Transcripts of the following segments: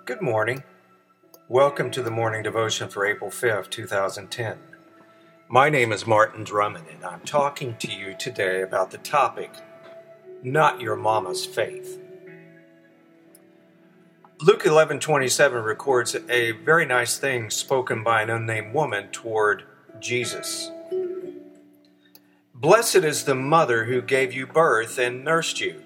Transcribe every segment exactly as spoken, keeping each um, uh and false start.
Good morning. Welcome to the morning devotion for April fifth, two thousand ten. My name is Martin Drummond, and I'm talking to you today about the topic, Not Your Mama's Faith. Luke eleven twenty-seven records a very nice thing spoken by an unnamed woman toward Jesus. Blessed is the mother who gave you birth and nursed you.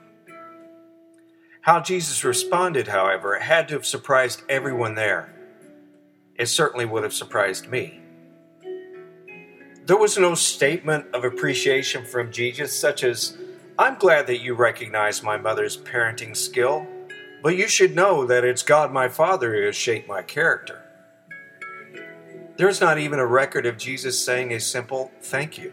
How Jesus responded, however, had to have surprised everyone there. It certainly would have surprised me. There was no statement of appreciation from Jesus, such as, I'm glad that you recognize my mother's parenting skill, but you should know that it's God my Father who has shaped my character. There's not even a record of Jesus saying a simple thank you.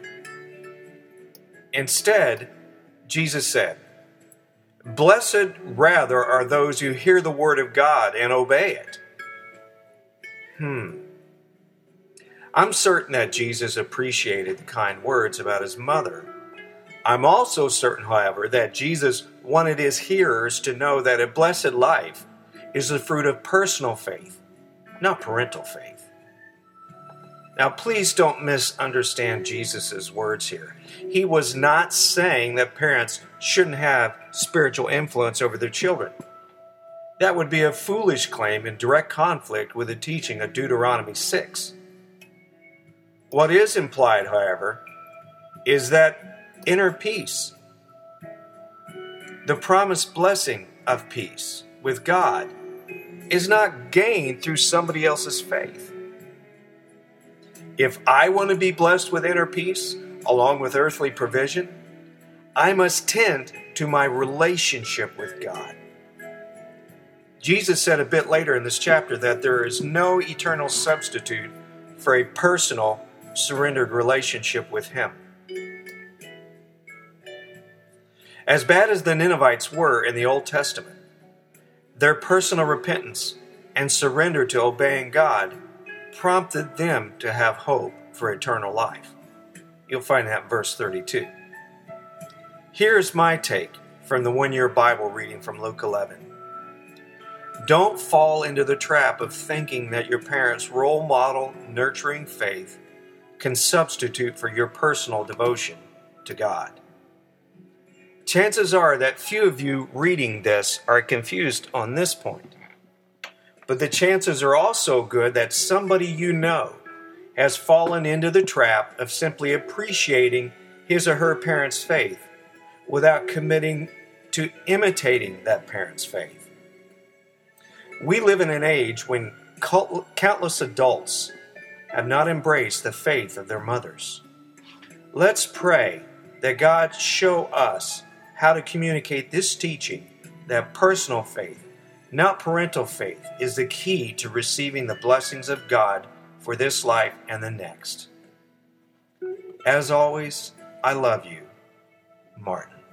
Instead, Jesus said, Blessed rather are those who hear the word of God and obey it. Hmm. I'm certain that Jesus appreciated the kind words about his mother. I'm also certain, however, that Jesus wanted his hearers to know that a blessed life is the fruit of personal faith, not parental faith. Now, please don't misunderstand Jesus' words here. He was not saying that parents shouldn't have spiritual influence over their children. That would be a foolish claim in direct conflict with the teaching of Deuteronomy six. What is implied, however, is that inner peace, the promised blessing of peace with God, is not gained through somebody else's faith. If I want to be blessed with inner peace, along with earthly provision, I must tend to my relationship with God. Jesus said a bit later in this chapter that there is no eternal substitute for a personal, surrendered relationship with Him. As bad as the Ninevites were in the Old Testament, their personal repentance and surrender to obeying God prompted them to have hope for eternal life. You'll find that in verse thirty-two. Here's my take from the one-year Bible reading from Luke eleven. Don't fall into the trap of thinking that your parents' role model, nurturing faith can substitute for your personal devotion to God. Chances are that few of you reading this are confused on this point. But the chances are also good that somebody you know has fallen into the trap of simply appreciating his or her parents' faith without committing to imitating that parent's faith. We live in an age when countless adults have not embraced the faith of their mothers. Let's pray that God show us how to communicate this teaching that personal faith, not parental faith, is the key to receiving the blessings of God for this life and the next. As always, I love you, Martin.